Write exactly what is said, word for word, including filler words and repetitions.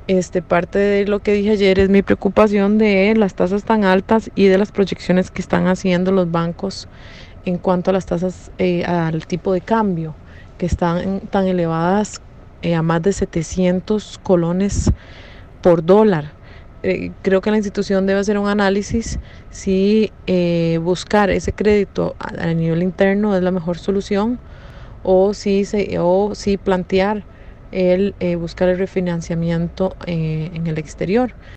Este, parte de lo que dije ayer es mi preocupación de las tasas tan altas y de las proyecciones que están haciendo los bancos en cuanto a las tasas, eh, al tipo de cambio, que están tan elevadas, eh, a más de setecientos colones por dólar. Eh, creo que la institución debe hacer un análisis si eh, buscar ese crédito a, a nivel interno es la mejor solución o si, se, o si plantear el eh, buscar el refinanciamiento eh, en el exterior.